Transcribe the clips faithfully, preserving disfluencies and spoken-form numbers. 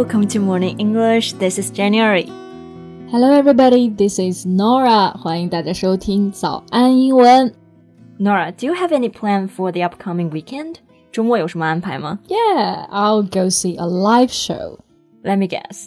welcome to Morning English. This is January. Hello everybody, this is Nora. 欢迎大家收听早安英文。 Nora, do you have any plan for the upcoming weekend? 周末有什么安排吗？ Yeah, I'll go see a live show. Let me guess.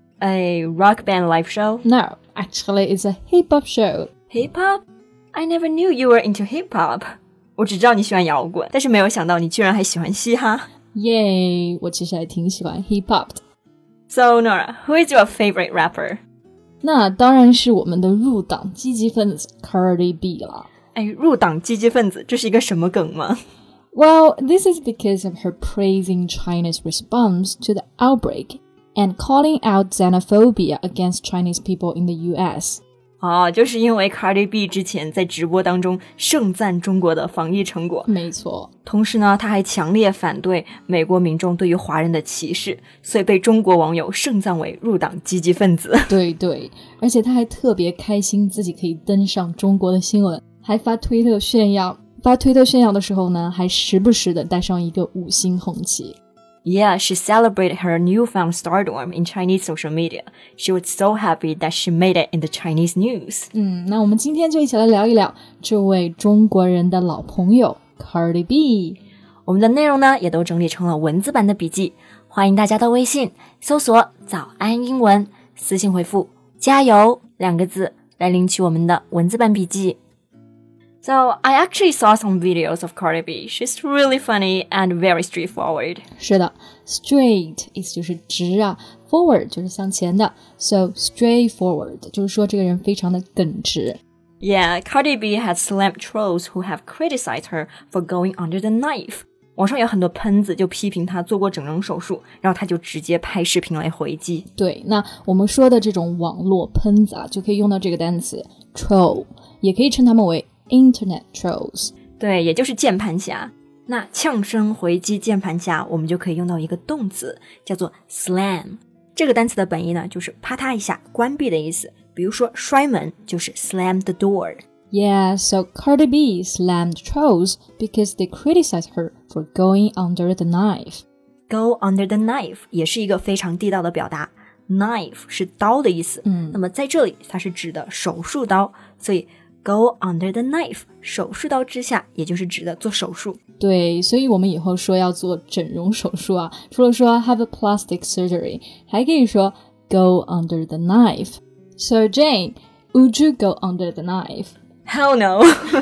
A rock band live show? No, actually it's a hip-hop show. Hip-hop? I never knew you were into hip-hop. 我只知道你喜欢摇滚，但是没有想到你居然还喜欢嘻哈。 Yay, 我其实还挺喜欢 hip-hop 的。 So, Nora, who is your favorite rapper? 那当然是我们的入党积极分子 Cardi B 了。 哎，入党积极分子，这是一个什么梗吗？ Well, this is because of her praising China's response to the outbreak and calling out xenophobia against Chinese people in the U S. 哦，就是因为 Cardi B 之前在直播当中盛赞中国的防疫成果。 没错。 同时呢，他还强烈反对美国民众对于华人的歧视，所以被中国网友盛赞为入党积极分子。 对对，而且他还特别开心自己可以登上中国的新闻，还发推特炫耀。发推特炫耀的时候呢，还时不时的带上一个五星红旗。 Yeah, she celebrated her newfound stardom in Chinese social media. She was so happy that she made it in the Chinese news. 嗯，那我们今天就一起来聊一聊这位中国人的老朋友 Cardi B。 我们的内容呢，也都整理成了文字版的笔记，欢迎大家到微信搜索早安英文，私信回复加油两个字来领取我们的文字版笔记。So, I actually saw some videos of Cardi B. She's really funny and very straightforward. 是的 straight 意思就是直啊 forward 就是向前的 so straightforward 就是说这个人非常的耿直。 Yeah, Cardi B has slammed trolls who have criticized her for going under the knife. 网上有很多喷子就批评她做过整容手术，然后她就直接拍视频来回击。 对，那我们说的这种网络喷子啊，就可以用到这个单词 troll， 也可以称他们为Internet trolls. 对，也就是键盘侠。那呛声回击键盘侠，我们就可以用到一个动词，叫做 slam。这个单词的本意呢，就是啪嗒一下关闭的意思。比如说摔门就是 slam the door。 Yeah, so Cardi B slammed trolls because they criticized her for going under the knife. Go under the knife 也是一个非常地道的表达。Knife 是刀的意思， 嗯， 那么在这里它是指的手术刀，所以Go under the knife 手术刀之下，也就是指的做手术。 对，所以我们以后说要做整容手术啊，除了说 have a plastic surgery， 还可以说 go under the knife. So Jane, would you go under the knife? Hell no.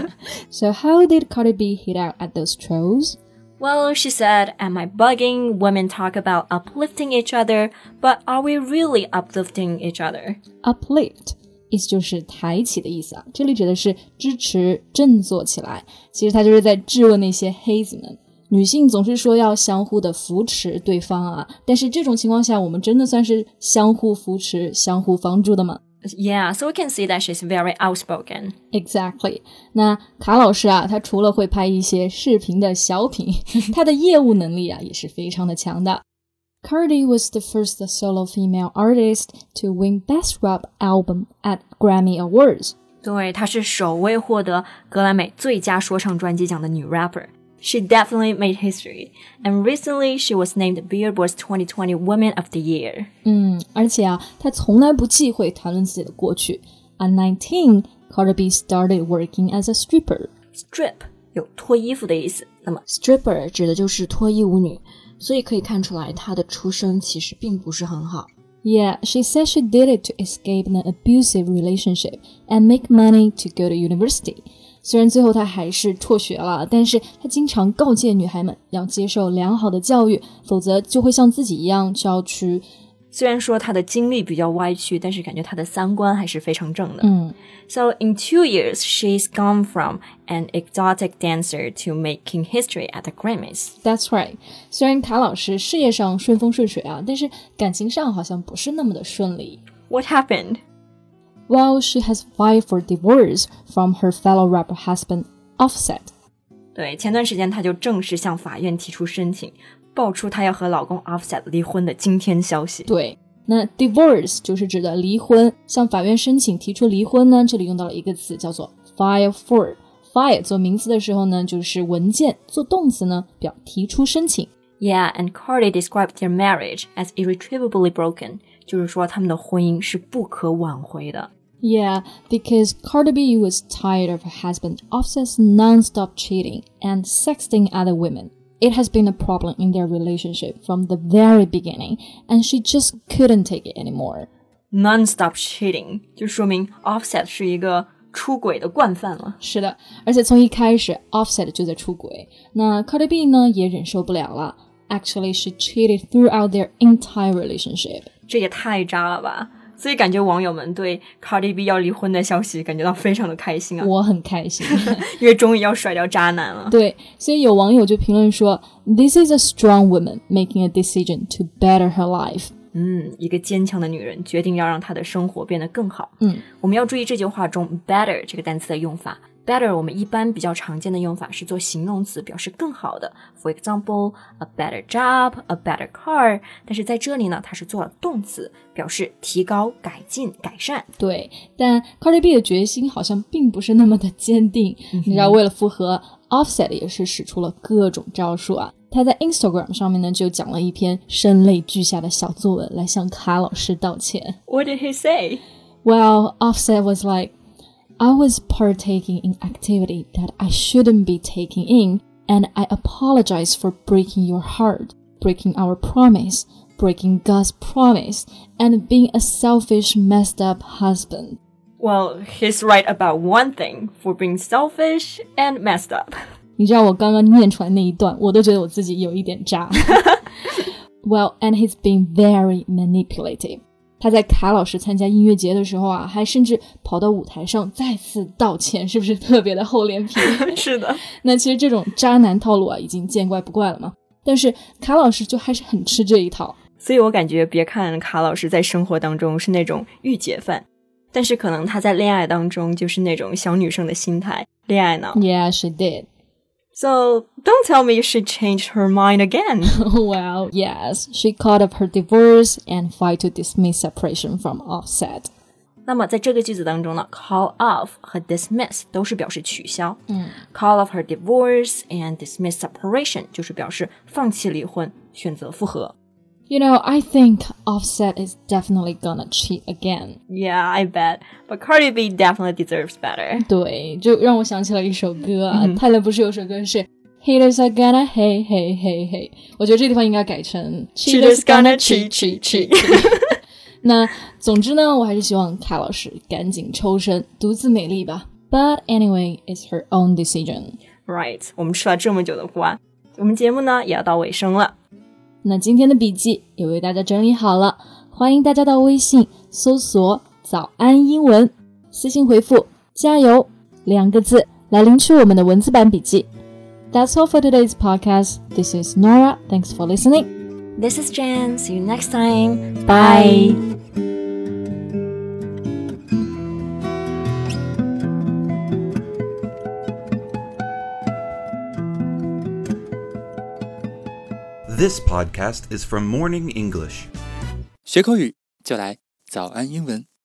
So how did Cardi B hit out at those trolls? Well, she said, am I bugging? Women talk about uplifting each other, but are we really uplifting each other? Uplift意思就是抬起的意思啊，这里指的是支持振作起来，其实他就是在质问那些黑子们。女性总是说要相互的扶持对方啊，但是这种情况下我们真的算是相互扶持相互帮助的吗？ Yeah, so we can see that she's very outspoken. Exactly. 那卡老师啊，他除了会拍一些视频的小品，他的业务能力啊也是非常的强的。Cardi was the first solo female artist to win Best Rap Album at Grammy Awards. 对，她是首位获得格莱美最佳说唱专辑奖的女 rapper. She definitely made history. And recently, she was named Billboard's twenty twenty Woman of the Year. 嗯，而且啊，她从来不忌讳谈论自己的过去。At nineteen, Cardi B started working as a stripper. Strip 有脱衣服的意思，那么 stripper 指的就是脱衣舞女。所以可以看出来她的出身其实并不是很好。 Yeah, she said she did it to escape an abusive relationship and make money to go to university. 虽然最后她还是辍学了，但是她经常告诫女孩们要接受良好的教育，否则就会像自己一样就要去。 虽然说她的经历比较歪曲，但是感觉她的三观还是非常正的。 嗯 So in two years, she's gone from an exotic dancer to making history at the Grammys. That's right. 虽然卡老师事业上顺风顺水啊，但是感情上好像不是那么的顺利。 What happened? Well, she has filed for divorce from her fellow rapper husband, Offset. 对，前段时间她就正式向法院提出申请，爆出她要和老公 Offset 离婚的惊天消息。 对。那 divorce 就是指的离婚，向法院申请提出离婚呢，这里用到了一个词叫做 file for。file 做名词的时候呢，就是文件；做动词呢，表提出申请。 Yeah, and Cardi described their marriage as irretrievably broken. 就是说他们的婚姻是不可挽回的。 Yeah, because Cardi B was tired of her husband Offset's non-stop cheating and sexting other women. It has been a problem in their relationship from the very beginning, and she just couldn't take it anymore. Non-stop cheating 就说明 Offset 是一个出轨的惯犯了。 是的，而且从一开始 Offset 就在出轨，那 Cardi B 呢也忍受不了了。Actually, she cheated throughout their entire relationship. 这也太渣了吧！所以感觉网友们对 Cardi B 要离婚的消息感觉到非常的开心啊。 我很开心， 因为终于要甩掉渣男了。 对，所以有网友就评论说 This is a strong woman making a decision to better her life. 嗯，一个坚强的女人决定要让她的生活变得更好。 嗯， 我们要注意这句话中 better 这个单词的用法。Better 我们一般比较常见的用法是做形容词，表示更好的。For example, a better job, a better car. 但是在这里呢，它是做了动词，表示提高、改进、改善。 对，但 Cardi B 的决心好像并不是那么的坚定。嗯、你知道，为了复合 ，Offset 也是使出了各种招数啊。他在 Instagram 上面呢，就讲了一篇声泪俱下的小作文来向卡老师道歉。 What did he say? Well, Offset was like,I was partaking in activity that I shouldn't be taking in, and I apologize for breaking your heart, breaking our promise, breaking God's promise, and being a selfish, messed up husband. Well, he's right about one thing, for being selfish and messed up. 你知道我刚刚念出来那一段，我都觉得我自己有一点渣。Well, and he's being very manipulative.他在卡老师参加音乐节的时候啊，还甚至跑到舞台上再次道歉，是不是特别的厚脸皮？ 是的。 那其实这种渣男套路啊，已经见怪不怪了嘛。但是卡老师就还是很吃这一套。 所以我感觉，别看卡老师在生活当中是那种御姐范，但是可能他在恋爱当中就是那种小女生的心态，恋爱脑。 Yeah, she did.So, don't tell me she changed her mind again. Well, yes, she called up her divorce and filed to dismiss separation from Offset. 那么在这个句子当中呢 call off 和 dismiss 都是表示取消。 嗯 call off her divorce and dismiss separation 就是表示放弃离婚，选择复合。 You know, I think Offset is definitely gonna cheat again. Yeah, I bet. But Cardi B definitely deserves better. 对，就让我想起了一首歌啊， 嗯、 泰勒不是有首歌是 Haters are gonna hey hey hey hey， 我觉得这地方应该改成 Cheaters gonna cheat cheat cheat。 那总之呢，我还是希望卡老师赶紧抽身，独自美丽吧。But anyway, it's her own decision. Right， 我们吃了这么久的瓜，我们节目呢也要到尾声了。 那今天的笔记也为大家整理好了，欢迎大家到微信搜索早安英文，私信回复加油两个字来领取我们的文字版笔记。That's all for today's podcast. This is Nora. Thanks for listening. This is Jan. See you next time. Bye. This podcast is from Morning English. 学口语就来早安英文。